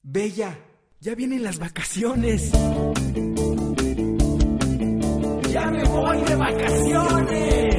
Bella, ya vienen las vacaciones. ¡Ya me voy de vacaciones!